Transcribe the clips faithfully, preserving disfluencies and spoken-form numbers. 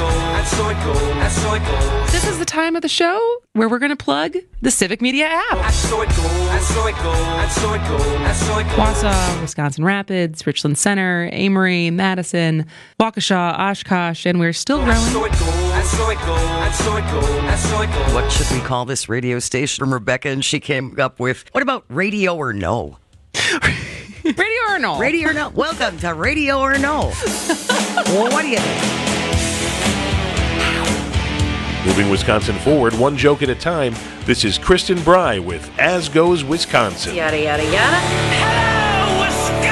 goes, and so it goes, and so it goes. This is the time of the show where we're going to plug the Civic Media app. And so it goes, and so it goes, and so it goes, and so it goes. Wausau, Wisconsin Rapids, Richland Center, Amory, Madison, Waukesha, Oshkosh, and we're still growing. And so it goes, and so it goes, and so it goes, and so it goes. What should we call this radio station from Rebecca? And she came up with, what about Radio or No? Radio or no? Radio or No? Welcome to Radio or No. Well, what do you think? Moving Wisconsin forward, one joke at a time, this is Kristen Bry with As Goes Wisconsin. Yada, yada, yada. Hello,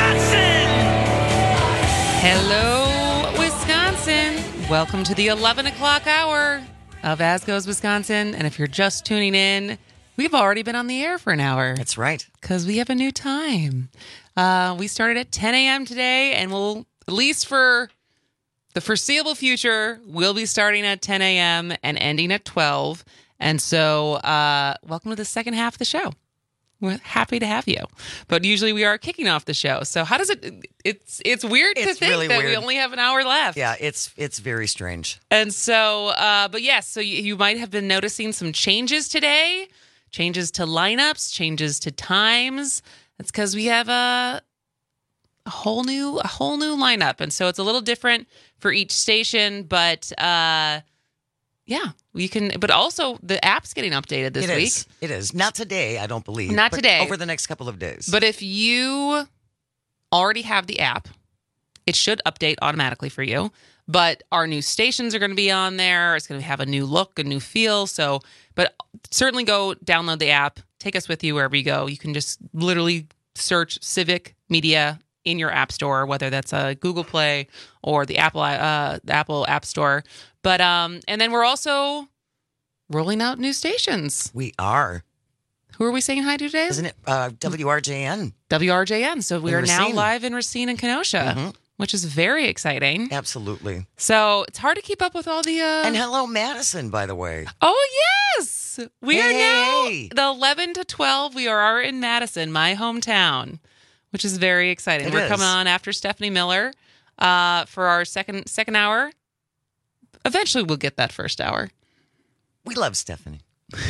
Wisconsin! Hello, Wisconsin. Welcome to the eleven o'clock hour of As Goes Wisconsin. And if you're just tuning in, we've already been on the air for an hour. That's right. Because we have a new time. Uh, we started at ten a.m. today, and we'll, at least for the foreseeable future, we'll be starting at ten a.m. and ending at twelve. And so, uh, welcome to the second half of the show. We're happy to have you. But usually we are kicking off the show. So how does it, it's it's weird It's to think really that weird. we only have an hour left. Yeah, it's it's very strange. And so, uh, but yes, so you, you might have been noticing some changes today, changes to lineups, changes to times. That's because we have a, a whole new a whole new lineup, and so it's a little different for each station. But uh, yeah, we can. But also, the app's getting updated this It week. is. It is. Not today, I don't believe. Not but today. Over the next couple of days. But if you already have the app, it should update automatically for you. But our new stations are going to be on there. It's going to have a new look, a new feel. So, but certainly go download the app. Take us with you wherever you go. You can just literally search Civic Media in your app store, whether that's a Google Play or the Apple uh, the Apple App Store. But um, and then we're also rolling out new stations. we are. Who are we saying hi to today? Isn't it uh, W R J N? W R J N. So we In are now Racine. live in Racine and Kenosha, Mhm. which is very exciting. Absolutely. So it's hard to keep up with all the. Uh... And hello, Madison, by the way. Oh yes, we are Hey, now hey. the eleven to twelve. We are in Madison, my hometown, which is very exciting. It We're is. coming on after Stephanie Miller uh, for our second second hour. Eventually, we'll get that first hour. We love Stephanie.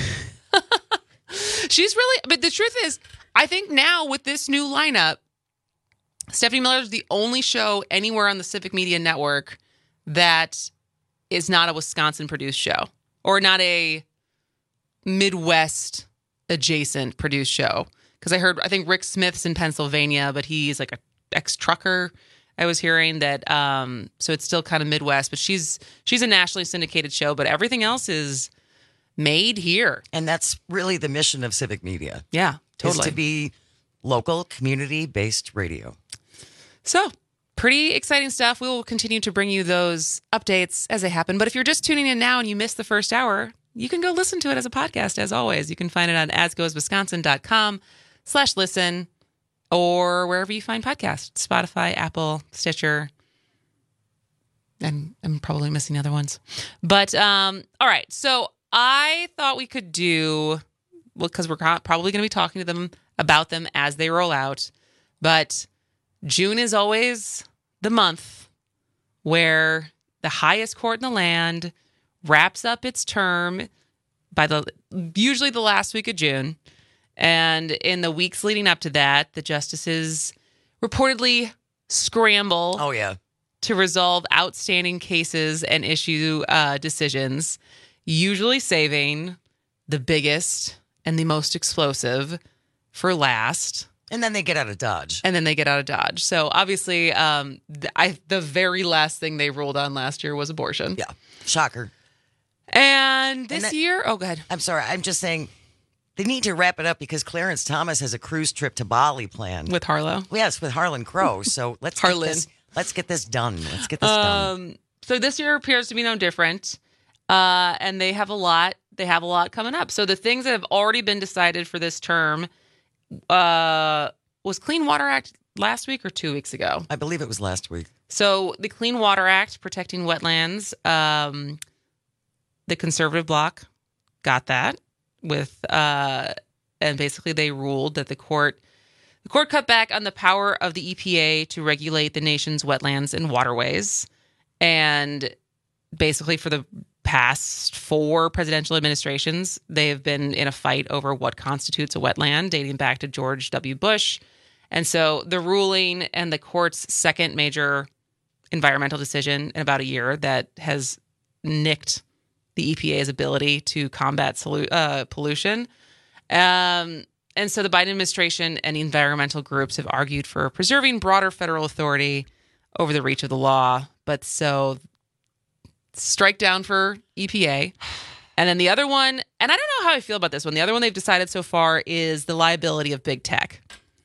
She's really, but the truth is, I think now with this new lineup, Stephanie Miller is the only show anywhere on the Civic Media Network that is not a Wisconsin produced show or not a Midwest adjacent produced show. Because I heard, I think Rick Smith's in Pennsylvania, but he's like a ex-trucker. I was hearing that, um, so it's still kind of Midwest, but she's she's a nationally syndicated show, but everything else is made here. And that's really the mission of Civic Media. Yeah, totally. Is to be local, community-based radio. So, pretty exciting stuff. We will continue to bring you those updates as they happen. But if you're just tuning in now and you missed the first hour, you can go listen to it as a podcast, as always. You can find it on asgoeswisconsin.com slash listen or wherever you find podcasts, Spotify, Apple, Stitcher, and I'm probably missing other ones. But, um, all right. So, I thought we could do, well, because we're probably going to be talking to them about them as they roll out. But June is always the month where the highest court in the land wraps up its term by the usually the last week of June. And in the weeks leading up to that, the justices reportedly scramble Oh, yeah. to resolve outstanding cases and issue uh, decisions, usually saving the biggest and the most explosive for last. And then they get out of Dodge. And then they get out of Dodge. So obviously, um, th- I, the very last thing they ruled on last year was abortion. Yeah. Shocker. And this that- year, oh, go ahead. I'm sorry. I'm just saying they need to wrap it up because Clarence Thomas has a cruise trip to Bali planned. With Harlow. Yes, with Harlan Crow. So let's Harlan. Get this, let's get this done. Let's get this done. Um, so this year appears to be no different. Uh, and they have a lot. They have a lot coming up. So the things that have already been decided for this term uh, was Clean Water Act last week or two weeks ago. I believe it was last week. So the Clean Water Act protecting wetlands, um, the conservative bloc got that with, uh, and basically they ruled that the court, the court cut back on the power of the E P A to regulate the nation's wetlands and waterways, and basically for the past four presidential administrations, they have been in a fight over what constitutes a wetland, dating back to George W. Bush. And so the ruling and the court's second major environmental decision in about a year that has nicked the E P A's ability to combat solu- uh, pollution. Um, and so the Biden administration and the environmental groups have argued for preserving broader federal authority over the reach of the law. But so strike down for E P A. And then the other one, and I don't know how I feel about this one. The other one they've decided so far is the liability of big tech.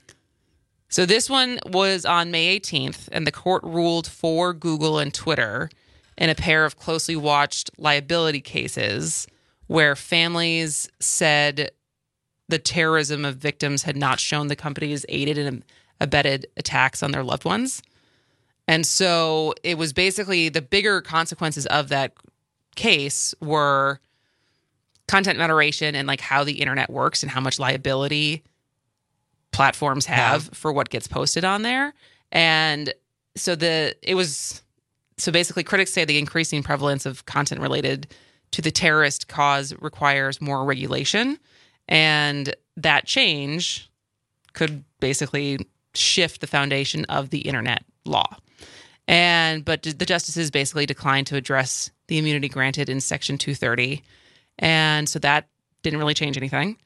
So this one was on May eighteenth, and the court ruled for Google and Twitter in a pair of closely watched liability cases where families said the terrorism of victims had not shown the companies aided and abetted attacks on their loved ones. And so it was basically the bigger consequences of that case were content moderation and like how the internet works and how much liability platforms have yeah. for what gets posted on there. And so the it was so basically critics say the increasing prevalence of content related to the terrorist cause requires more regulation, and that change could basically shift the foundation of the internet law. And but the justices basically declined to address the immunity granted in Section two thirty. And so that didn't really change anything.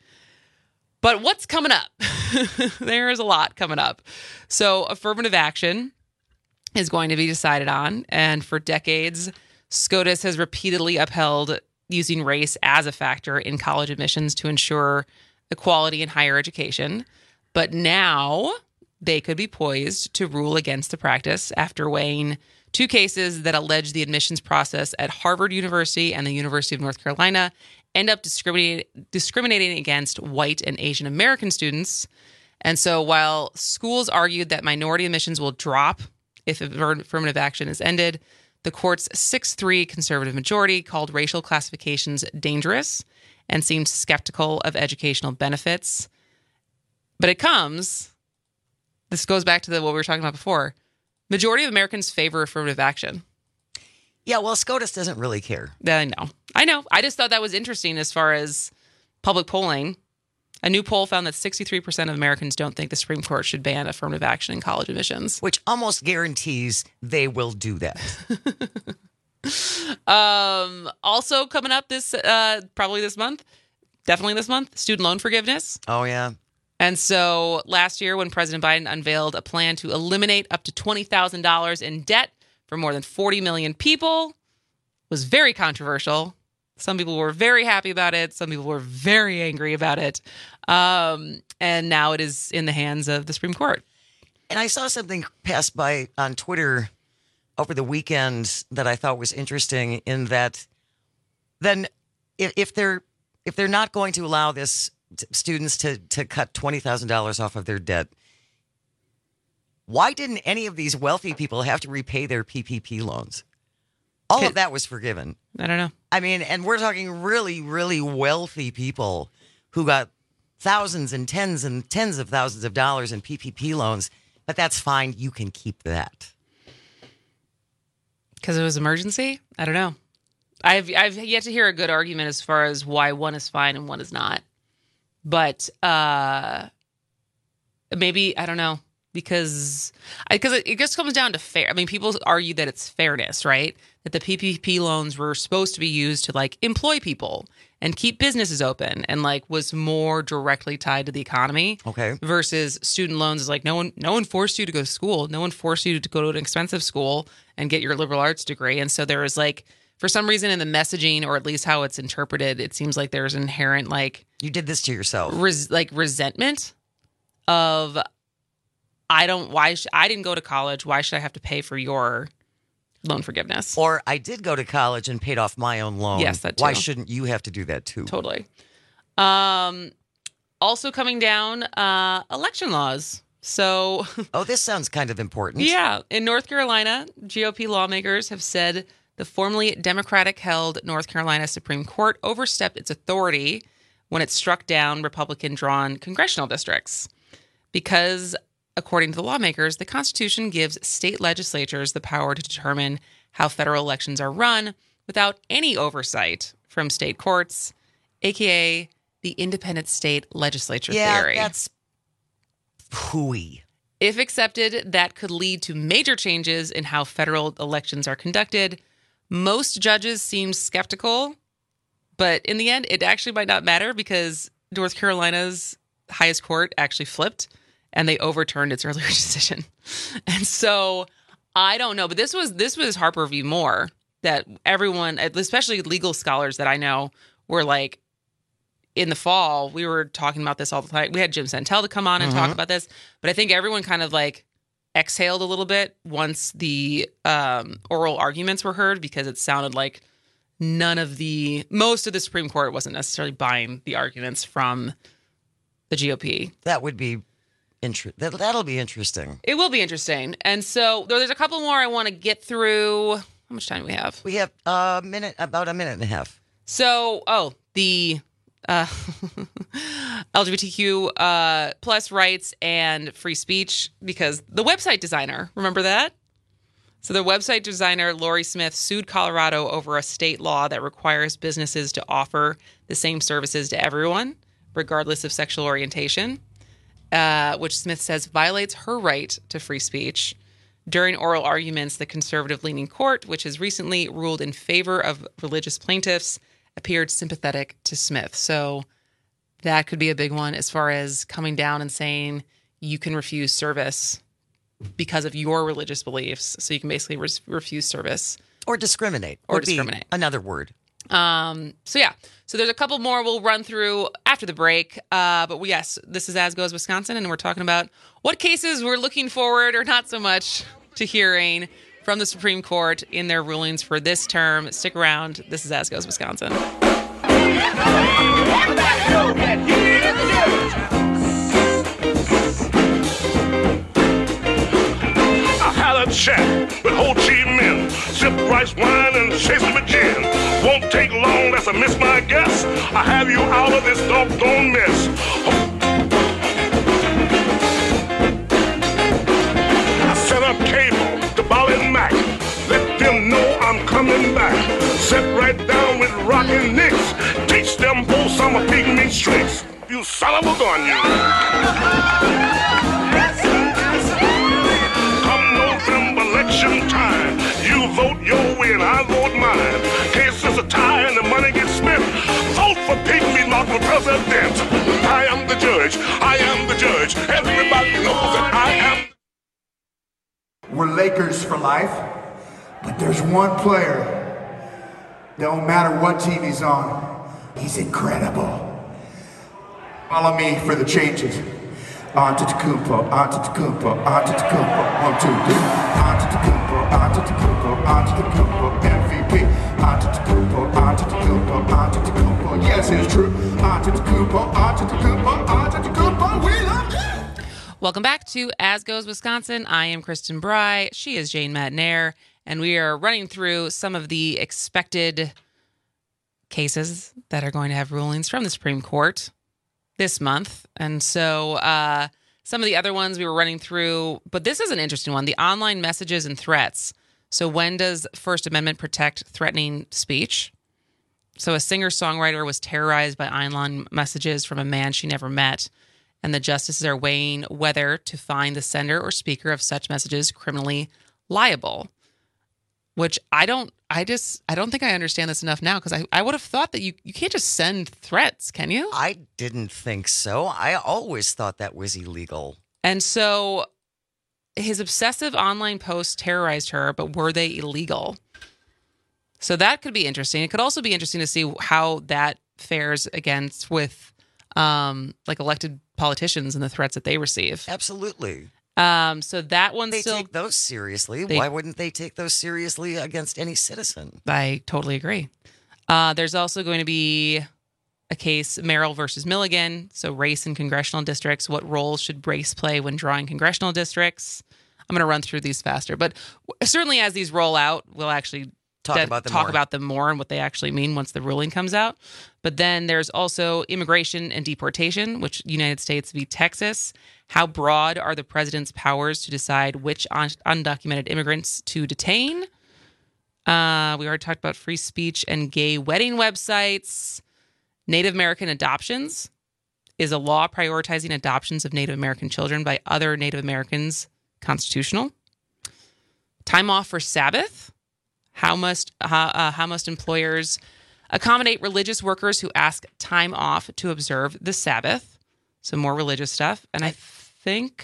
But what's coming up? There is a lot coming up. So affirmative action is going to be decided on. And for decades, SCOTUS has repeatedly upheld using race as a factor in college admissions to ensure equality in higher education. But now they could be poised to rule against the practice after weighing two cases that allege the admissions process at Harvard University and the University of North Carolina end up discriminating discriminating against white and Asian American students. And so while schools argued that minority admissions will drop if affirmative action is ended, the court's six three conservative majority called racial classifications dangerous and seemed skeptical of educational benefits. But it comes, this goes back to the, what we were talking about before, majority of Americans favor affirmative action. Yeah, well, SCOTUS doesn't really care. I know. I know. I just thought that was interesting as far as public polling. A new poll found that sixty-three percent of Americans don't think the Supreme Court should ban affirmative action in college admissions. Which almost guarantees they will do that. um, also coming up this, uh, probably this month, definitely this month, student loan forgiveness. Oh, yeah. And so last year when President Biden unveiled a plan to eliminate up to twenty thousand dollars in debt for more than forty million people, was very controversial. Some people were very happy about it. Some people were very angry about it. Um, and now it is in the hands of the Supreme Court. And I saw something pass by on Twitter over the weekend that I thought was interesting in that then if, if they're if they're not going to allow this t- students to, to cut twenty thousand dollars off of their debt, why didn't any of these wealthy people have to repay their P P P loans? All of that was forgiven. I don't know. I mean, and we're talking really, really wealthy people who got thousands and tens and tens of thousands of dollars in P P P loans, but that's fine. You can keep that. Because it was emergency? I don't know. I've I've yet to hear a good argument as far as why one is fine and one is not. But uh, maybe, I don't know. Because because it, it just comes down to fair. I mean, people argue that it's fairness, right? That the P P P loans were supposed to be used to like employ people and keep businesses open and like was more directly tied to the economy. Okay. Versus student loans is like no one no one forced you to go to school. No one forced you to go to an expensive school and get your liberal arts degree. And so there was like, for some reason in the messaging, or at least how it's interpreted, it seems like there's inherent like you did this to yourself, res, like resentment of. I don't, why, sh- I didn't go to college. Why should I have to pay for your loan forgiveness? Or I did go to college and paid off my own loan. Yes, that too. Why shouldn't you have to do that too? Totally. Um, also coming down, uh, election laws. So. Oh, this sounds kind of important. Yeah. In North Carolina, G O P lawmakers have said the formerly Democratic-held North Carolina Supreme Court overstepped its authority when it struck down Republican-drawn congressional districts. Because according to the lawmakers, the Constitution gives state legislatures the power to determine how federal elections are run without any oversight from state courts, aka the independent state legislature Yeah, theory. that's hooey. If accepted, that could lead to major changes in how federal elections are conducted. Most judges seem skeptical, but in the end, it actually might not matter because North Carolina's highest court actually flipped and they overturned its earlier decision. And so I don't know, but this was this was Harper v. Moore that everyone, especially legal scholars that I know, were like, in the fall, we were talking about this all the time. We had Jim Santel to come on and mm-hmm. talk about this, but I think everyone kind of like exhaled a little bit once the um, oral arguments were heard because it sounded like none of the, most of the Supreme Court wasn't necessarily buying the arguments from the G O P. That would be interesting. That, that'll be interesting. It will be interesting. And so there's a couple more I want to get through. How much time do we have? We have a minute, about a minute and a half. So, oh, the... Uh, L G B T Q uh, plus rights and free speech, because the website designer, remember that? So the website designer, Lori Smith, sued Colorado over a state law that requires businesses to offer the same services to everyone, regardless of sexual orientation, uh, which Smith says violates her right to free speech. During oral arguments, the conservative-leaning court, which has recently ruled in favor of religious plaintiffs, appeared sympathetic to Smith. So that could be a big one as far as coming down and saying you can refuse service because of your religious beliefs. So you can basically re- refuse service. Or discriminate. Or would discriminate. Be another word. Um, so yeah. So there's a couple more we'll run through after the break. Uh, but yes, this is As Goes Wisconsin, and we're talking about what cases we're looking forward or not so much to hearing from the Supreme Court in their rulings for this term. Stick around. This is As Goes Wisconsin. I had a chat with Ho Chi Minh, sip rice wine and chase him with gin. Won't take long, that's a miss my guess. I have you out of this doggone mess. I set up cable to Ball and Mac. Let them know I'm coming back. Sit right down with Rockin' Nicks. Teach them both some of pygmy tricks. You son of a gun, you. Come November election time, you vote your way and I vote mine. Case is a tie and the money gets spent. Vote for pygmy not for president. I am the judge. I am the judge. Everybody knows that I am. We're Lakers for life, but there's one player, don't matter what team he's on, he's incredible. Follow me for the changes. Antetokounmpo, Antetokounmpo, Antetokounmpo, one, two, three. Antetokounmpo, Antetokounmpo, Antetokounmpo, M V P. Antetokounmpo, Antetokounmpo, Antetokounmpo, yes, it's true. Antetokounmpo, Antetokounmpo, Antetokounmpo, we love you. Welcome back to As Goes Wisconsin. I am Kristen Bry. She is Jane Matnair, and we are running through some of the expected cases that are going to have rulings from the Supreme Court this month. And so uh, some of the other ones we were running through, but this is an interesting one, the online messages and threats. So when does First Amendment protect threatening speech? So a singer-songwriter was terrorized by online messages from a man she never met, and the justices are weighing whether to find the sender or speaker of such messages criminally liable. Which I don't, I just, I don't think I understand this enough now, because I, I would have thought that you, you can't just send threats, can you? I didn't think so. I always thought that was illegal. And so his obsessive online posts terrorized her, but were they illegal? So that could be interesting. It could also be interesting to see how that fares against with um, like elected politicians and the threats that they receive. Absolutely. Um, so that one they still take those seriously. They, Why wouldn't they take those seriously against any citizen? I totally agree. Uh, there's also going to be a case, Merrill versus Milligan. So race in congressional districts. What role should race play when drawing congressional districts? I'm going to run through these faster, but certainly as these roll out, we'll actually talk de- about them talk more. about them more and what they actually mean once the ruling comes out. But then there's also immigration and deportation, which United States v. Texas. How broad are the president's powers to decide which un- undocumented immigrants to detain? Uh, we already talked about free speech and gay wedding websites. Native American adoptions. Is a law prioritizing adoptions of Native American children by other Native Americans constitutional? Time off for Sabbath. How must how, uh, how must employers accommodate religious workers who ask time off to observe the Sabbath? Some more religious stuff, and I think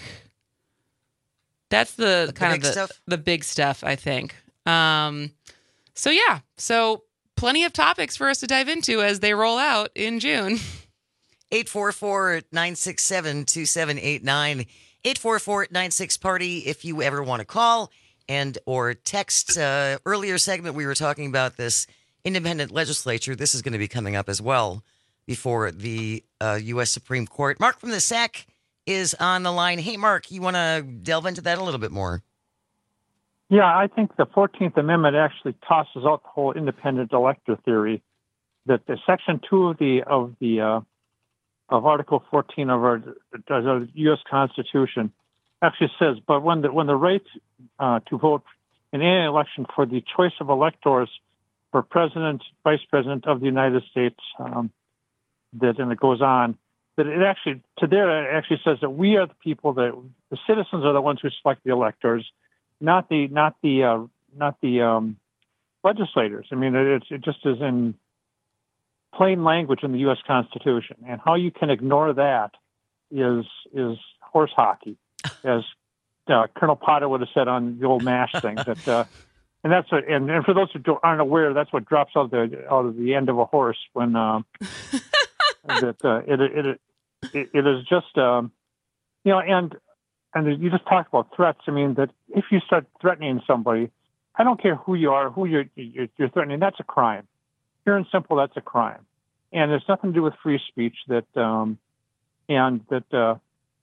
that's the, The kind big of the, stuff? the big stuff. I think. Um, so yeah, so plenty of topics for us to dive into as they roll out in June. eight four four, nine six seven, two seven eight nine. eight four four, nine six party if you ever want to call and or text. Uh, earlier segment, we were talking about this independent legislature. This is going to be coming up as well before the uh, U S Supreme Court. Mark from the S A C is on the line. Hey, Mark, you want to delve into that a little bit more? Yeah, I think the fourteenth Amendment actually tosses out the whole independent elector theory. That the Section two of the of the uh, of Article fourteen of our the U S Constitution actually says, but when the when the right uh, to vote in any election for the choice of electors for president, vice president of the United States, um, that and it goes on, that it actually to there it actually says that we are the people that the citizens are the ones who select the electors, not the not the uh, not the um, legislators. I mean, it, it just is in plain language in the U S Constitution, and how you can ignore that is is horse hockey, as uh, Colonel Potter would have said on the old MASH thing. That uh, and that's what, and, and for those who don't, aren't aware, that's what drops out the out of the end of a horse when um, that uh, it, it it it is just um, you know, and and you just talked about threats. I mean, that if you start threatening somebody, I don't care who you are, who you're you're, you're threatening, that's a crime. Pure and simple, that's a crime. And there's nothing to do with free speech that, um, and that uh,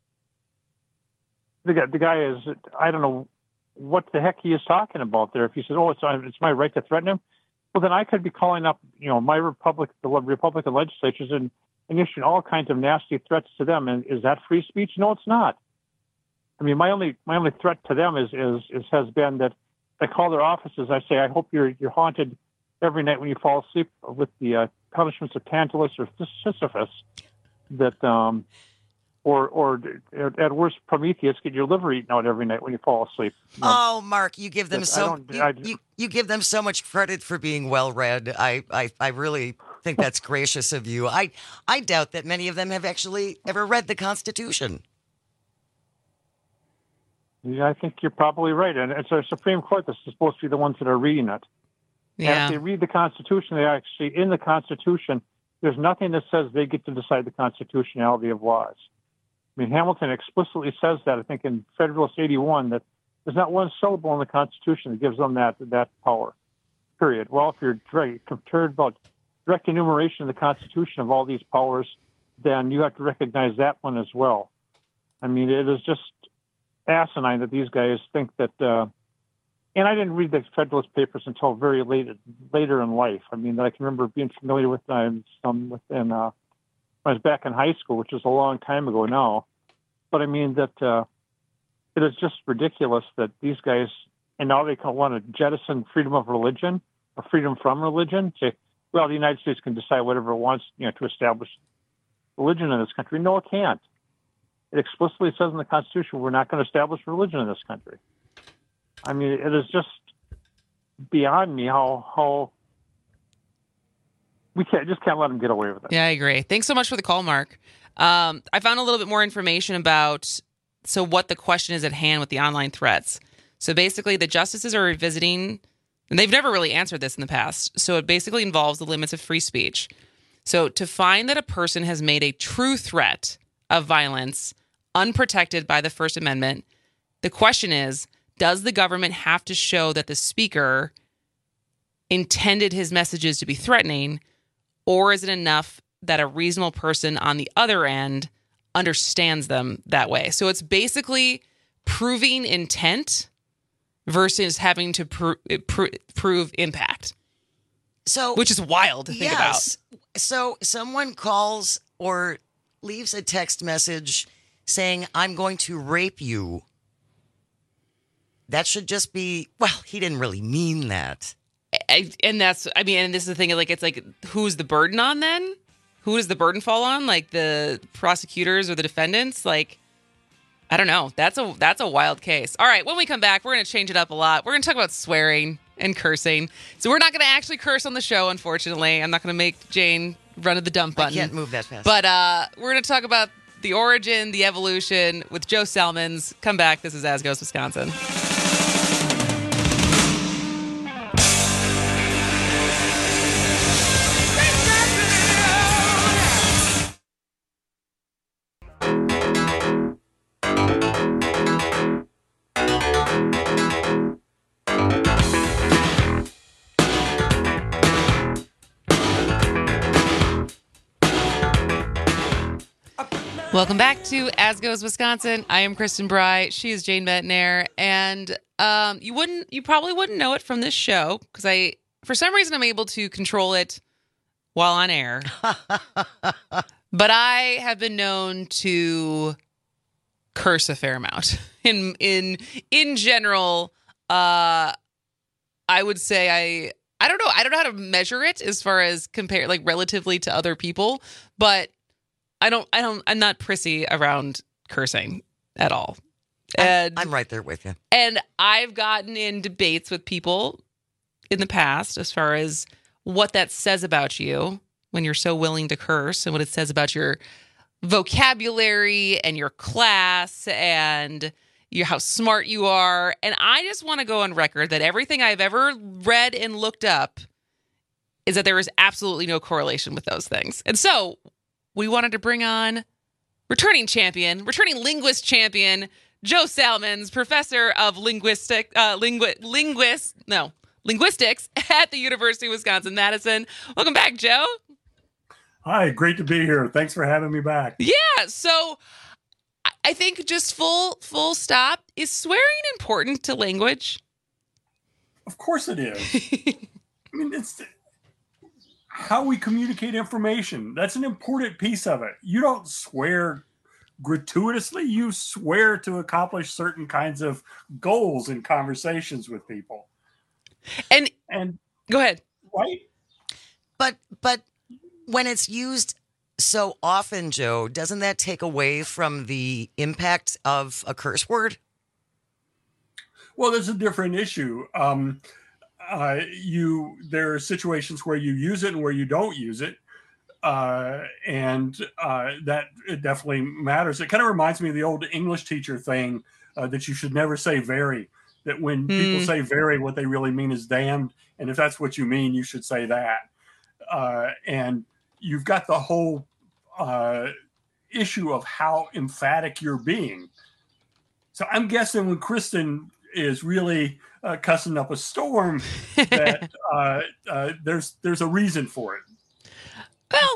the, guy, the guy is, I don't know what the heck he is talking about there. If he says, oh, it's, it's my right to threaten him, well, then I could be calling up, you know, my Republic, the Republican legislatures and, and issuing all kinds of nasty threats to them. And is that free speech? No, it's not. I mean, my only my only threat to them is is, is has been that I call their offices. I say, I hope you're you're haunted every night when you fall asleep with the uh, punishments of Tantalus or Sisyphus, that, um, or or at worst Prometheus, get your liver eaten out every night when you fall asleep. You know? Oh, Mark, you give them But I so don't- you, I- you, you give them so much credit for being well read. I, I I really think that's gracious of you. I I doubt that many of them have actually ever read the Constitution. Yeah, I think you're probably right, and it's our Supreme Court that's supposed to be the ones that are reading it. And Yeah. if they read the Constitution, they actually, in the Constitution, there's nothing that says they get to decide the constitutionality of laws. I mean, Hamilton explicitly says that, I think, in Federalist eighty-one, that there's not one syllable in the Constitution that gives them that that power, period. Well, if you're direct, concerned about direct enumeration of the Constitution of all these powers, then you have to recognize that one as well. I mean, it is just asinine that these guys think that... Uh, And I didn't read the Federalist Papers until very late, later in life. I mean, I can remember being familiar with them some within uh, when I was back in high school, which is a long time ago now. But I mean that uh, it is just ridiculous that these guys, and now they want to jettison freedom of religion or freedom from religion. Say, well, the United States can decide whatever it wants, you know, to establish religion in this country. No, it can't. It explicitly says in the Constitution we're not going to establish religion in this country. I mean, it is just beyond me how how we can't just can't let them get away with it. Yeah, I agree. Thanks so much for the call, Mark. Um, I found a little bit more information about so what the question is at hand with the online threats. So basically, the justices are revisiting, and they've never really answered this in the past. So it basically involves the limits of free speech. So to find that a person has made a true threat of violence unprotected by the First Amendment, the question is, does the government have to show that the speaker intended his messages to be threatening, or is it enough that a reasonable person on the other end understands them that way? So it's basically proving intent versus having to pro- pro- prove impact, So, which is wild to think yes. So someone calls or leaves a text message saying, "I'm going to rape you." That should just be, well, he didn't really mean that. I, and that's, I mean, and this is the thing, like, it's like, who's the burden on then? Who does the burden fall on? Like the prosecutors or the defendants? Like, I don't know. That's a, that's a wild case. All right. When we come back, we're going to change it up a lot. We're going to talk about swearing and cursing. So we're not going to actually curse on the show, unfortunately. I'm not going to make Jane run to the dump button. I can't move that fast. But uh, we're going to talk about the origin, the evolution with Joe Salmons. Come back. This is As Goes Wisconsin. Welcome back to As Goes Wisconsin. I am Kristen Bry. She is Jane Bettner, and um, you wouldn't, you probably wouldn't know it from this show because I, for some reason, I'm able to control it while on air. But I have been known to curse a fair amount. In in in general, uh, I would say I. I don't know. I don't know how to measure it as far as compare, like relatively to other people, but. I don't, I don't, I'm not prissy around cursing at all. And, I'm, I'm right there with you. And I've gotten in debates with people in the past as far as what that says about you when you're so willing to curse and what it says about your vocabulary and your class and your, how smart you are. And I just want to go on record that everything I've ever read and looked up is that there is absolutely no correlation with those things. And so we wanted to bring on returning champion, returning linguist champion, Joe Salmons, professor of linguistic, uh, lingu- linguist, no, linguistics at the University of Wisconsin-Madison. Welcome back, Joe. Hi, great to be here. Thanks for having me back. Yeah, so I think just full full stop, is swearing important to language? Of course it is. I mean, it's how we communicate information. That's an important piece of it. You don't swear gratuitously. You swear to accomplish certain kinds of goals in conversations with people. And and go ahead. Right? But but when it's used so often, Joe, doesn't that take away from the impact of a curse word? Well, there's a different issue. Um, Uh, you there are situations where you use it and where you don't use it, uh, and uh, that it definitely matters. It kind of reminds me of the old English teacher thing uh, that you should never say very. That when mm. people say very, what they really mean is damned, and if that's what you mean, you should say that. Uh, and you've got the whole uh, issue of how emphatic you're being. So I'm guessing when Kristen is really uh, cussing up a storm, that uh, uh, there's there's a reason for it. Well,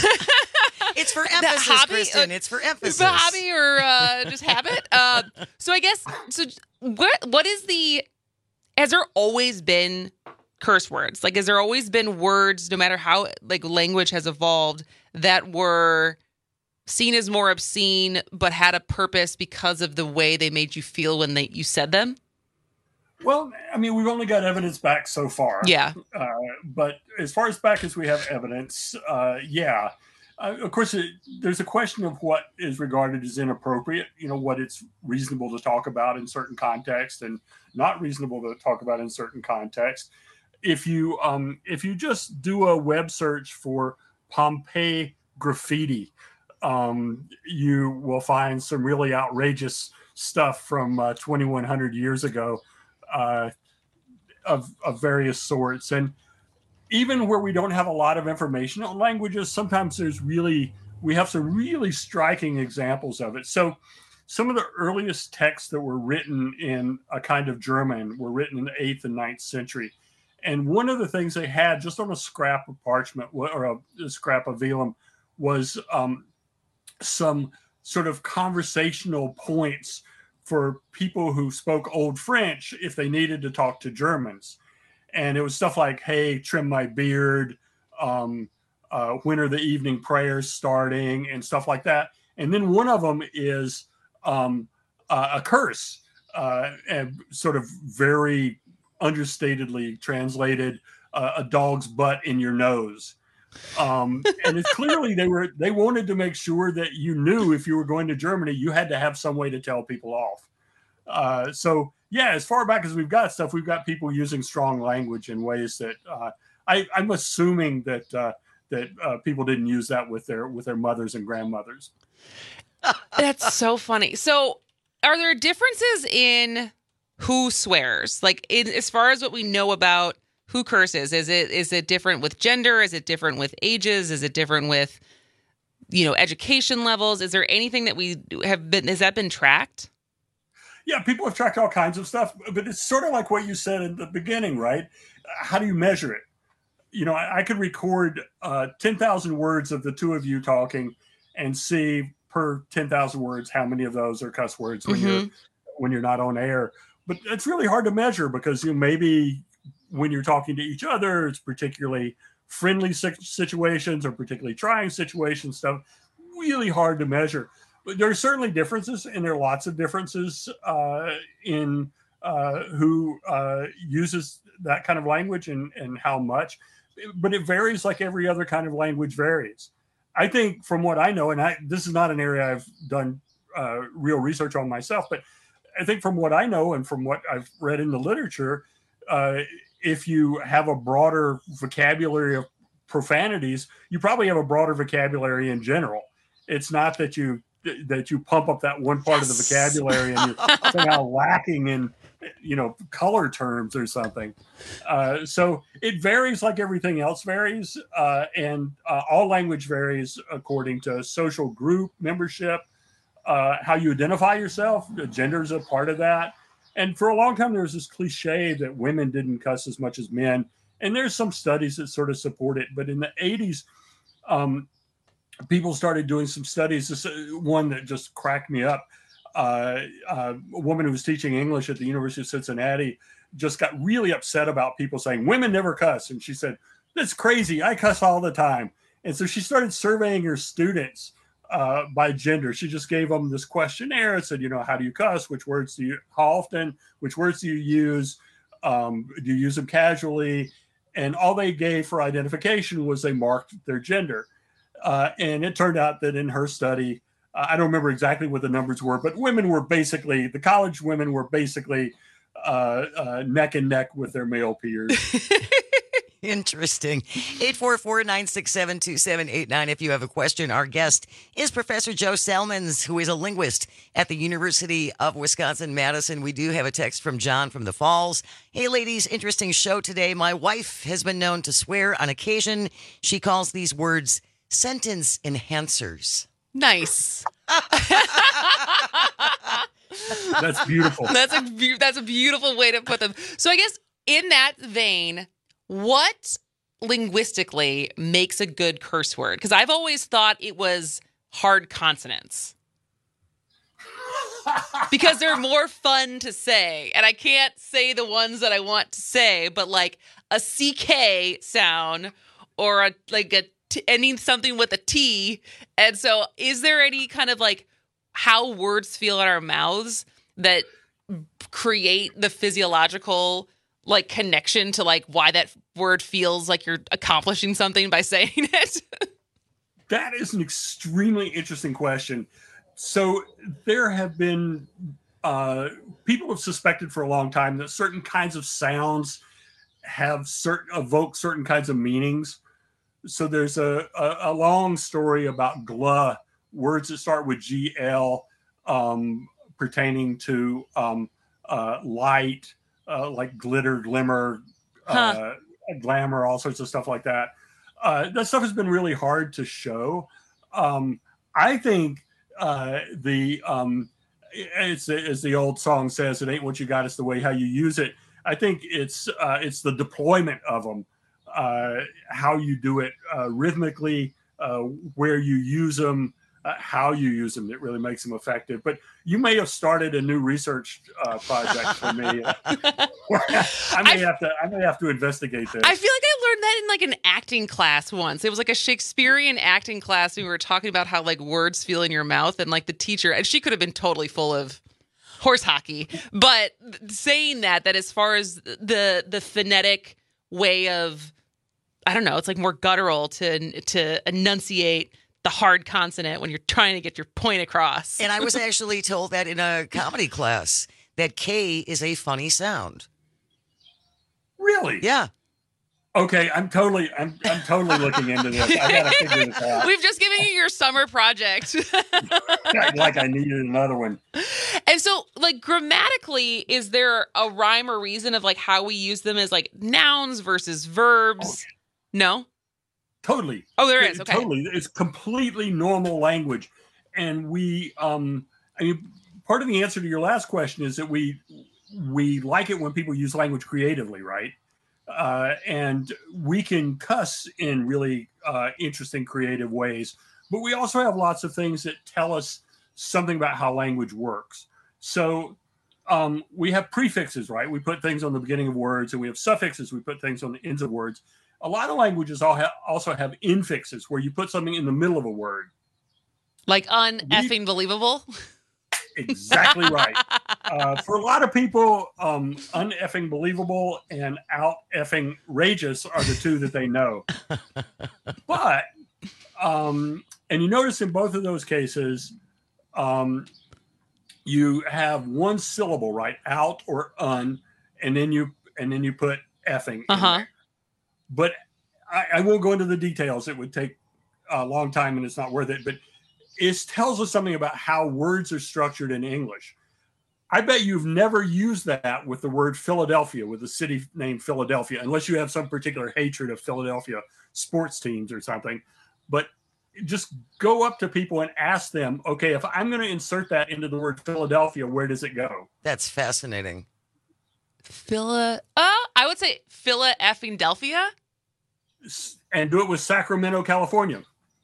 it's for emphasis, hobby, Kristen. Uh, it's for emphasis. The hobby or uh, just habit. Uh, so I guess so. What what is the? Has there always been curse words? Like, has there always been words, no matter how like language has evolved, that were seen as more obscene, but had a purpose because of the way they made you feel when they you said them? Well, I mean, we've only got evidence back so far. Yeah. Uh, but as far as back as we have evidence, uh, yeah. Uh, of course, it, there's a question of what is regarded as inappropriate, you know, what it's reasonable to talk about in certain contexts and not reasonable to talk about in certain contexts. If you um, if you just do a web search for Pompeii graffiti, um, you will find some really outrageous stuff from uh, twenty-one hundred years ago. Uh, of, of various sorts. And even where we don't have a lot of information on languages, sometimes there's really, we have some really striking examples of it. So some of the earliest texts that were written in a kind of German were written in the eighth and ninth century. And one of the things they had just on a scrap of parchment or a, a scrap of vellum was um, some sort of conversational points for people who spoke Old French if they needed to talk to Germans. And it was stuff like, hey, trim my beard, um, uh, when are the evening prayers starting, and stuff like that. And then one of them is um, uh, a curse, uh, and sort of very understatedly translated uh, a dog's butt in your nose. Um, and it's clearly they were they wanted to make sure that you knew if you were going to Germany, you had to have some way to tell people off. Uh, so yeah, as far back as we've got stuff, we've got people using strong language in ways that uh, I, I'm assuming that uh, that uh, people didn't use that with their with their mothers and grandmothers. That's so funny. So are there differences in who swears? Like in, as far as what we know about who curses, is it is it different with gender? Is it different with ages? Is it different with, you know, education levels? Is there anything that we have been, has that been tracked? Yeah, people have tracked all kinds of stuff, but it's sort of like what you said in the beginning, right? How do you measure it? You know, I, I could record uh, ten thousand words of the two of you talking and see per ten thousand words how many of those are cuss words when mm-hmm. you're when you're not on air. But it's really hard to measure because you maybe when you're talking to each other, it's particularly friendly situations or particularly trying situations, stuff really hard to measure. But there are certainly differences, and there are lots of differences uh, in uh, who uh, uses that kind of language and, and how much. But it varies like every other kind of language varies. I think from what I know, and I, this is not an area I've done uh, real research on myself, but I think from what I know and from what I've read in the literature, uh, if you have a broader vocabulary of profanities, you probably have a broader vocabulary in general. It's not that you that you pump up that one part yes. of the vocabulary and you're somehow lacking in, you know, color terms or something. Uh, so it varies like everything else varies. Uh, and uh, all language varies according to social group membership, uh, how you identify yourself. Gender is a part of that. And for a long time, there was this cliche that women didn't cuss as much as men. And there's some studies that sort of support it. But in the eighties, um, people started doing some studies. This one that just cracked me up. Uh, uh, a woman who was teaching English at the University of Cincinnati just got really upset about people saying women never cuss. And she said, that's crazy. I cuss all the time. And so she started surveying her students uh, by gender. She just gave them this questionnaire and said, you know, how do you cuss? Which words do you, how often, which words do you use? Um, do you use them casually? And all they gave for identification was they marked their gender. Uh, and it turned out that in her study, uh, I don't remember exactly what the numbers were, but women were basically, the college women were basically uh, uh, neck and neck with their male peers. Interesting. eight four four, nine six seven, two seven eight nine if you have a question. Our guest is Professor Joe Salmons, who is a linguist at the University of Wisconsin-Madison. We do have a text from John from the Falls. Hey, ladies, interesting show today. My wife has been known to swear on occasion. She calls these words sentence enhancers. Nice. That's beautiful. That's a be- that's a beautiful way to put them. So I guess in that vein, what linguistically makes a good curse word? Because I've always thought it was hard consonants. Because they're more fun to say. And I can't say the ones that I want to say, but like a C K sound or a like a T, ending something with a T. And so is there any kind of like how words feel in our mouths that create the physiological like connection to like why that word feels like you're accomplishing something by saying it? That is an extremely interesting question. So there have been uh, people have suspected for a long time that certain kinds of sounds have certain evoke certain kinds of meanings. So there's a, a, a long story about gluh, words that start with G L, um, pertaining to um, uh, light, uh, like glitter, glimmer, huh. uh, glamour, all sorts of stuff like that. Uh, that stuff has been really hard to show. Um, I think uh, the um, it's as the old song says, it ain't what you got, it's the way how you use it. I think it's uh, it's the deployment of them. Uh, how you do it uh, rhythmically, uh, where you use them, uh, how you use them, that really makes them effective. But you may have started a new research uh, project for me. I may I, have to. I may have to investigate this. I feel like I learned that in like an acting class once. It was like a Shakespearean acting class. We were talking about how like words feel in your mouth, and like the teacher, and she could have been totally full of horse hockey. But saying that, that as far as the the phonetic way of, I don't know, it's like more guttural to to enunciate the hard consonant when you're trying to get your point across. And I was actually told that in a comedy class that K is a funny sound. Really? Yeah. Okay, I'm totally, I'm, I'm totally looking into this. I gotta figure this out. We've just given you your summer project. Like I needed another one. And so, like, grammatically, is there a rhyme or reason of like how we use them as like nouns versus verbs? Oh, no. Totally. Oh, there It- is. Okay. Totally. It's completely normal language, and we, um, I mean, part of the answer to your last question is that we we like it when people use language creatively, right? Uh, and we can cuss in really uh, interesting, creative ways. But we also have lots of things that tell us something about how language works. So um, we have prefixes, right? We put things on the beginning of words, and we have suffixes. We put things on the ends of words. A lot of languages all ha- also have infixes, where you put something in the middle of a word. Like un-effing believable. Exactly right. Uh, for a lot of people, um, un-effing believable and out-effing rageous are the two that they know. But, um, and you notice in both of those cases, um, you have one syllable, right? Out or un, and then you and then you put effing. in Uh-huh. there. But I, I won't go into the details. It would take a long time, and it's not worth it. But it tells us something about how words are structured in English. I bet you've never used that with the word Philadelphia, with the city name Philadelphia, unless you have some particular hatred of Philadelphia sports teams or something. But just go up to people and ask them, okay, if I'm going to insert that into the word Philadelphia, where does it go? That's fascinating. Phila. Oh, I would say Phila effing Delphia. And do it with Sacramento, California.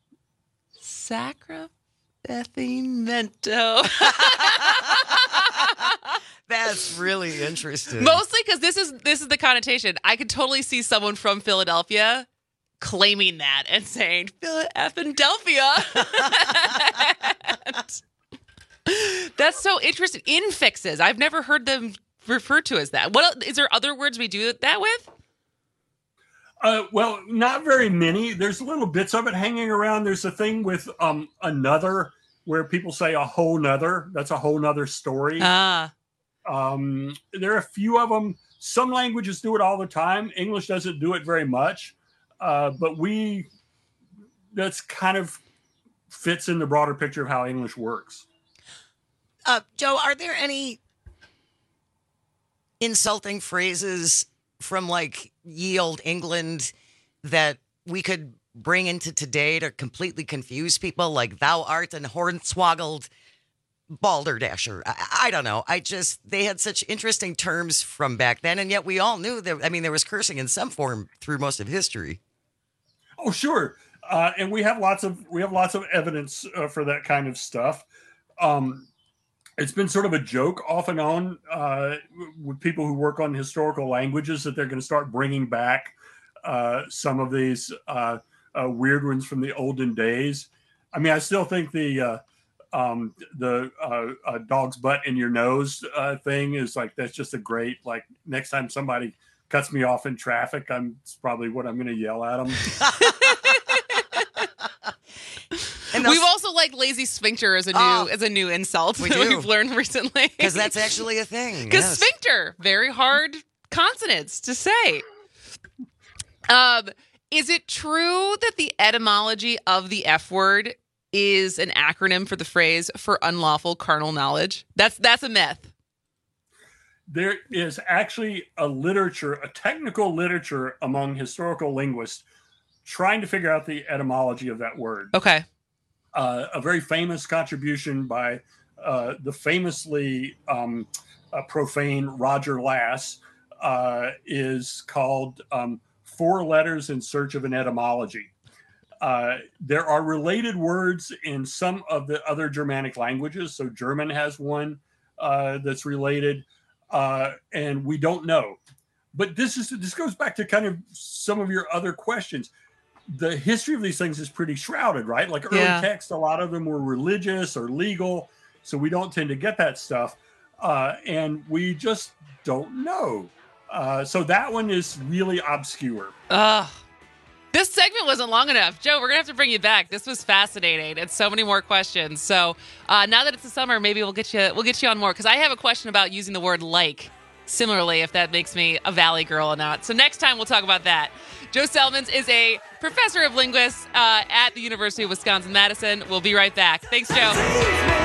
Sacra effing mento. That's really interesting. Mostly because this is this is the connotation. I could totally see someone from Philadelphia claiming that and saying Phila effing Delphia. That's so interesting. Infixes. I've never heard them referred to as that. What else, is there other words we do that with? Uh, well, not very many. There's little bits of it hanging around. There's a thing with um, another where people say a whole nother. That's a whole nother story. Ah. Um, there are a few of them. Some languages do it all the time. English doesn't do it very much. Uh, but we, that's kind of fits in the broader picture of how English works. Uh, Joe, are there any insulting phrases from like ye old England that we could bring into today to completely confuse people? Like thou art an hornswoggled balderdasher. I, I don't know. I just, they had such interesting terms from back then. And yet we all knew that, I mean, there was cursing in some form through most of history. Oh, sure. Uh, and we have lots of, we have lots of evidence uh, for that kind of stuff. Um, It's been sort of a joke off and on uh, with people who work on historical languages that they're going to start bringing back uh, some of these uh, uh, weird ones from the olden days. I mean, I still think the uh, um, the uh, uh, dog's butt in your nose uh, thing is like, that's just a great, like next time somebody cuts me off in traffic, I'm it's probably what I'm going to yell at them. And those, We've also like lazy sphincter as a new Oh, as a new insult we that do. we've learned recently. because that's actually a thing. Because Yes. sphincter, very hard consonants to say. Um, is it true that the etymology of the F word is an acronym for the phrase for unlawful carnal knowledge? That's that's a myth. There is actually a literature, a technical literature among historical linguists trying to figure out the etymology of that word. Okay. Uh, a very famous contribution by uh, the famously um, uh, profane Roger Lass uh, is called um, Four Letters in Search of an Etymology. Uh, there are related words in some of the other Germanic languages. So German has one uh, that's related, uh, and we don't know. But this is this goes back to kind of some of your other questions. The history of these things is pretty shrouded, right? Like early Yeah. texts, a lot of them were religious or legal, so we don't tend to get that stuff. uh, and we just don't know. Uh, so that one is really obscure. Ugh. This segment wasn't long enough. Joe, we're going to have to bring you back. This was fascinating and so many more questions. So uh, now that it's the summer, maybe we'll get you we'll get you on more because I have a question about using the word like similarly, if that makes me a Valley girl or not. So next time we'll talk about that. Joe Selmans is a professor of linguists uh, at the University of Wisconsin-Madison. We'll be right back. Thanks, Joe.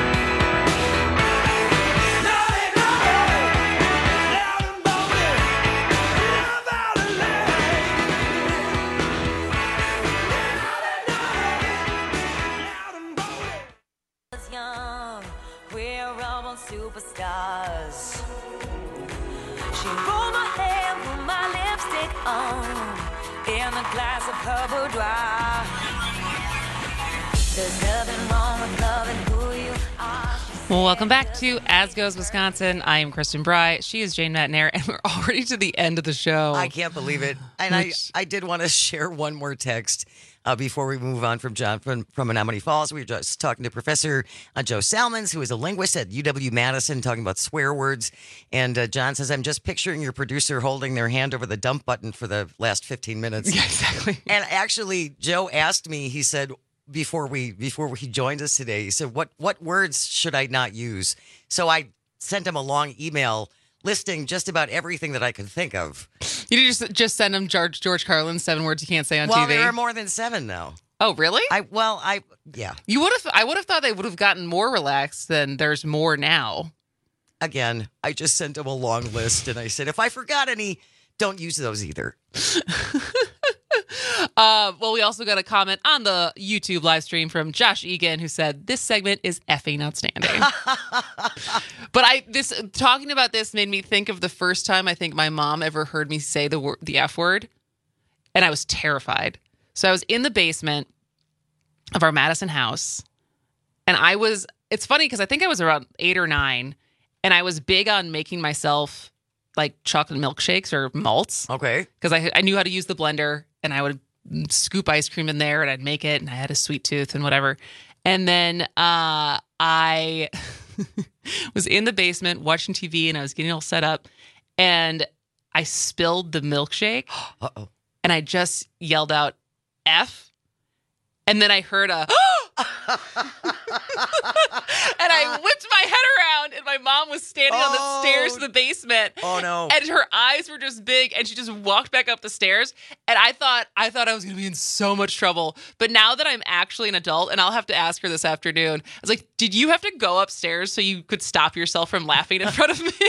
Superstars. She rolled my hair, put my lipstick on, in a glass of her boudoir. There's nothing wrong with loving who you are. Well, welcome back to As Goes Wisconsin. I am Kristen Bry. She is Jane Matnair, and we're already to the end of the show. I can't believe it. And Which... I, I did want to share one more text uh, before we move on from John from, from Menomonee Falls. We were just talking to Professor uh, Joe Selmans, who is a linguist at U W-Madison, talking about swear words. And uh, John says, I'm just picturing your producer holding their hand over the dump button for the last fifteen minutes. Yeah, exactly. And actually, Joe asked me, he said, before we before he joined us today, he said, what what words should I not use? So I sent him a long email listing just about everything that I could think of. You did just just send him George George Carlin's seven words you can't say on well, T V? Well, there are more than seven now. Oh, really? I well, I yeah. You would have I would have thought they would have gotten more relaxed than there's more now. Again, I just sent him a long list and I said, if I forgot any, don't use those either. Uh, well, we also got a comment on the YouTube live stream from Josh Egan who said this segment is effing outstanding. But I this talking about this made me think of the first time I think my mom ever heard me say the word the F word, and I was terrified. So I was in the basement of our Madison house, and I was. It's funny because I think I was around eight or nine, and I was big on making myself like chocolate milkshakes or malts. Okay, because I I knew how to use the blender. And I would scoop ice cream in there and I'd make it. And I had a sweet tooth and whatever. And then uh, I was in the basement watching T V and I was getting all set up. And I spilled the milkshake. Uh-oh. And I just yelled out, F. And then I heard a, and I whipped my head around and my mom was standing oh. on the stairs of the basement. Oh no. And her eyes were just big and she just walked back up the stairs. And I thought, I thought I was going to be in so much trouble. But now that I'm actually an adult and I'll have to ask her this afternoon, I was like, did you have to go upstairs so you could stop yourself from laughing in front of me?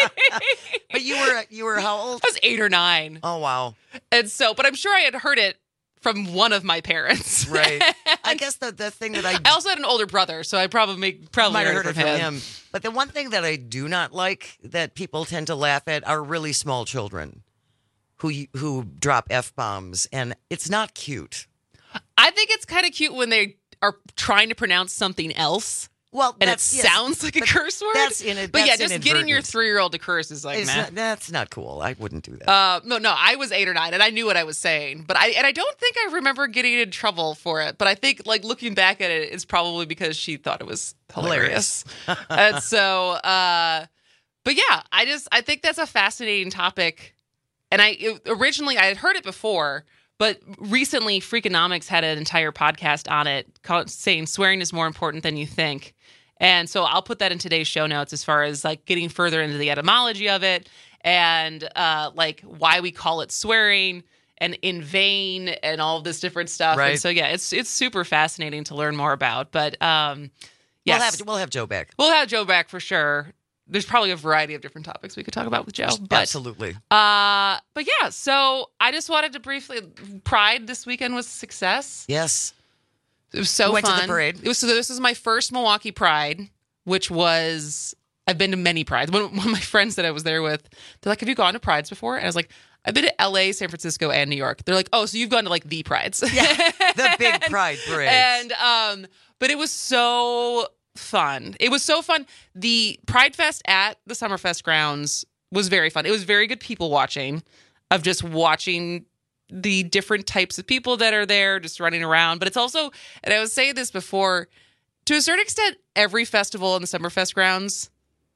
But you were, you were how old? I was eight or nine. Oh, wow. And so, but I'm sure I had heard it from one of my parents. Right. I guess the, the thing that I... I also had an older brother, so I probably make, probably might have heard, heard it from, it from him. him. But the one thing that I do not like that people tend to laugh at are really small children who who drop F-bombs, and it's not cute. I think it's kind of cute when they are trying to pronounce something else. Well, and it that's, yes, sounds like a curse word. That's in it. But yeah, just getting your three-year-old to curse is like, man, not, that's not cool. I wouldn't do that. Uh, no, no, I was eight or nine, and I knew what I was saying, but I and I don't think I remember getting in trouble for it. But I think, like looking back at it, it's probably because she thought it was hilarious. hilarious. And so, uh, but yeah, I just I think that's a fascinating topic, and I it, originally I had heard it before. But recently, Freakonomics had an entire podcast on it called, saying swearing is more important than you think. And so I'll put that in today's show notes as far as like getting further into the etymology of it and uh, like why we call it swearing and in vain and all of this different stuff. Right. And so, yeah, it's it's super fascinating to learn more about. But um, yes. We'll have, we'll have Joe back. We'll have Joe back for sure. There's probably a variety of different topics we could talk about with Joe. But, Absolutely. Uh, but yeah, so I just wanted to briefly, Pride this weekend was a success. Yes. It was so Went fun. to the parade. It was, so this was my first Milwaukee Pride, which was, I've been to many Prides. One, one of my friends that I was there with, they're like, have you gone to Prides before? And I was like, I've been to L A, San Francisco, and New York. They're like, oh, so you've gone to like the Prides. Yeah, the big Pride parades. And, um, but it was so fun. It was so fun. The Pride Fest at the Summerfest grounds was very fun. It was very good people watching, of just watching the different types of people that are there just running around. But it's also, and I was saying this before, to a certain extent, every festival in the Summerfest grounds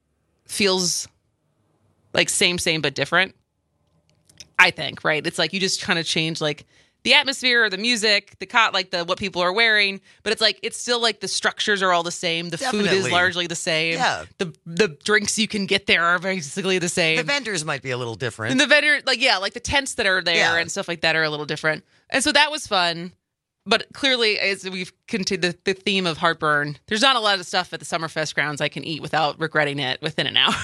feels like same, same, but different. I think, right? It's like you just kind of change like the atmosphere or the music, the co- like the what people are wearing, but it's like it's still like the structures are all the same. The Definitely. food is largely the same. Yeah. The the drinks you can get there are basically the same. The vendors might be a little different. And the vendor, like yeah, like the tents that are there Yeah. and stuff like that are a little different. And so that was fun. But clearly, as we've continued the, the theme of heartburn, there's not a lot of stuff at the Summerfest grounds I can eat without regretting it within an hour.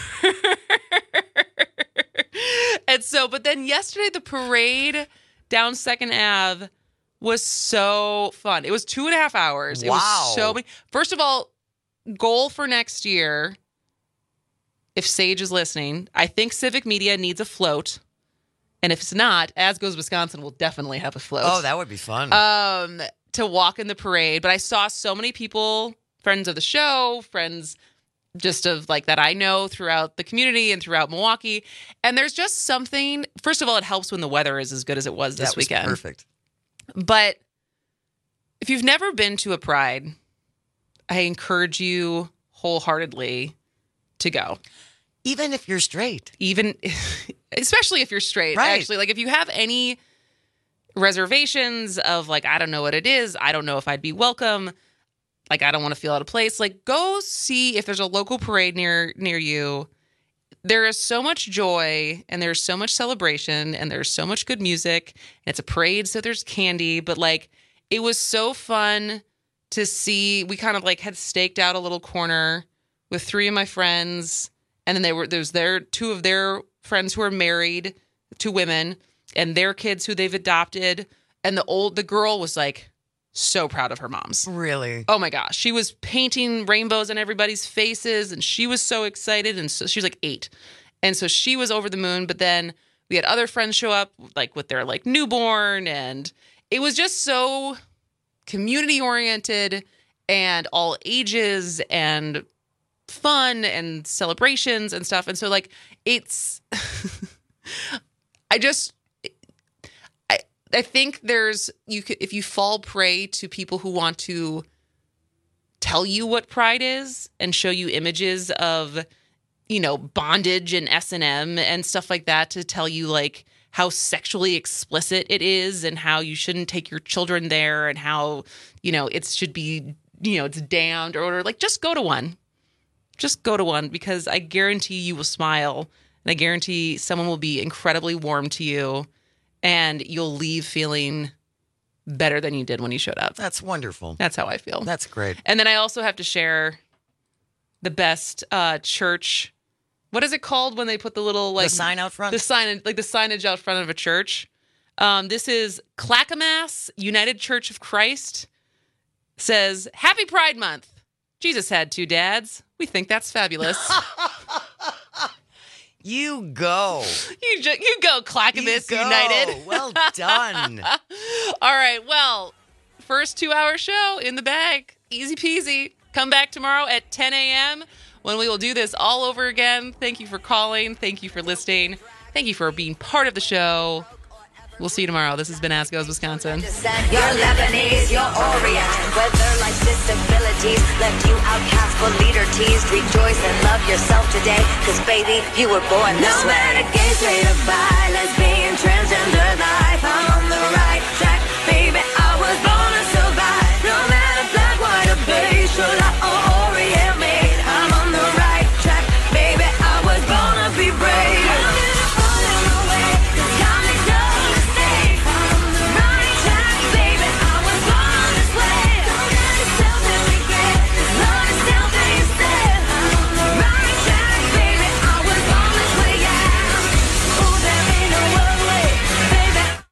And so, but then yesterday, the parade down Second Ave was so fun. It was two and a half hours. It Wow. was so many. First of all, goal for next year, if Sage is listening, I think Civic Media needs a float. And if it's not, As Goes Wisconsin will definitely have a float. Oh, that would be fun. Um, to walk in the parade. But I saw so many people, friends of the show, friends just of like that I know throughout the community and throughout Milwaukee. And there's just something, first of all, it helps when the weather is as good as it was this that was weekend. perfect. But if you've never been to a Pride, I encourage you wholeheartedly to go. Even if you're straight. Even, especially if you're straight. Right. Actually, like if you have any reservations of like, I don't know what it is. I don't know if I'd be welcome. Like, I don't want to feel out of place. Like, go see if there's a local parade near near you. There is so much joy and there's so much celebration and there's so much good music. And it's a parade, so there's candy. But like, it was so fun to see. We kind of like had staked out a little corner with three of my friends. And then they were there's their two of their friends who are married, two women, and their kids who they've adopted. And the old the girl was like so proud of her moms. Really? Oh my gosh. She was painting rainbows on everybody's faces and she was so excited. And so she was like eight. And so she was over the moon. But then we had other friends show up like with their like newborn. And it was just so community oriented and all ages and fun and celebrations and stuff. And so like it's I just I I think there's you could if you fall prey to people who want to tell you what Pride is and show you images of, you know, bondage and S and M and stuff like that to tell you like how sexually explicit it is and how you shouldn't take your children there and how, you know, it should be, you know, it's damned or whatever. Like, just go to one. Just go to one because I guarantee you will smile and I guarantee someone will be incredibly warm to you and you'll leave feeling better than you did when you showed up. That's wonderful. That's how I feel. That's great. And then I also have to share the best uh, church. What is it called when they put the little like the sign out front? The sign, like the signage out front of a church. Um, this is Clackamas United Church of Christ. Says Happy Pride Month. Jesus had two dads. We think that's fabulous. You go. You ju- you go, Clackamas You go. United. Well done. All right. Well, first two-hour show in the bag. Easy peasy. Come back tomorrow at ten a.m. when we will do this all over again. Thank you for calling. Thank you for listening. Thank you for being part of the show. We'll see you tomorrow. This has been As Goes Wisconsin. You're Lebanese, you're Orient. Whether life's disabilities left you outcast for leader teased, rejoice and love yourself today. Cause baby, you were born this way. No matter gays